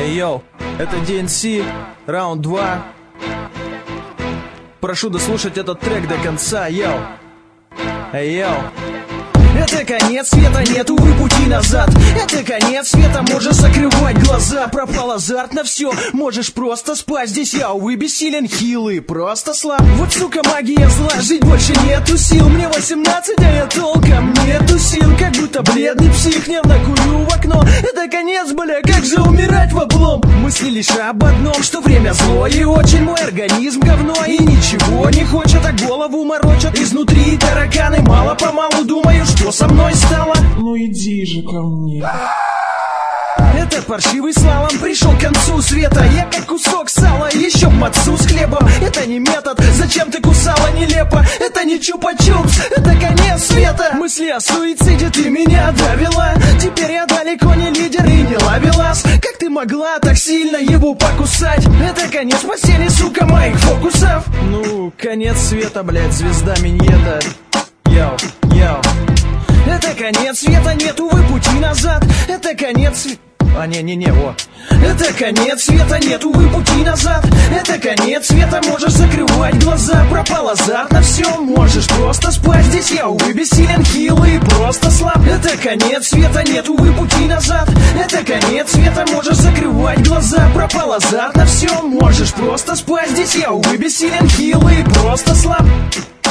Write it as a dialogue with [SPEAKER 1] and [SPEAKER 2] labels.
[SPEAKER 1] Эй, йоу, это DNC, раунд 2. Прошу дослушать этот трек до конца, йоу. Эй, йоу. Это конец света, нет, увы, пути назад. Это конец света, можешь закрывать глаза. Пропал азарт на все, можешь просто спать. Здесь я, увы, бессилен, хилый, просто слаб. Вот, сука, магия зла, жить больше нету сил. Мне 18, а я толком нету сил. Как будто бледный псих, нервно курю в окно. Это конец, бля, как же умирать в облом? Мысли лишь об одном, что время зло. И очень мой организм говно. И ничего не хочет, а голову морочат. Изнутри тараканы, мало-помалу думаю, что со мной стало? Ну иди же ко мне. Это паршивый слалом, пришел к концу света. Я как кусок сала, еще мацу с хлебом. Это не метод, зачем ты кусала нелепо? Это не чупа-чупс, это конец света. Мысли о суициде, ты меня довела. Теперь я далеко не лидер и не ловелас. Как ты могла так сильно его покусать? Это конец постели, сука, моих фокусов. Ну, конец света, блядь, звезда миньета. Йоу, йоу. Это конец света, нет, увы, пути назад. Это конец о. Это конец света, нет, увы, пути назад. Это конец света, можешь закрывать глаза. Пропал азарт на все, можешь просто спать. Здесь я, увы, бессилен, хилый, просто слаб. Это конец света, нет, увы, пути назад. Это конец света, можешь закрывать глаза. Пропал азарт на все, можешь просто спать. Здесь я, увы, бессилен, хилый, просто слаб.